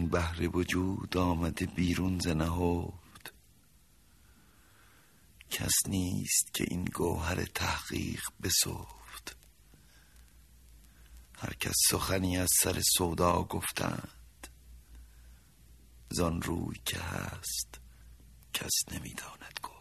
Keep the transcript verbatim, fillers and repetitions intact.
چون بحر وجود آمده بیرون ز نهفت، کس نیست که این گوهر تحقیق بسفت. هر کس سخنی از سر سودا گفتند، زان روی که هست کس نمیداند گفت.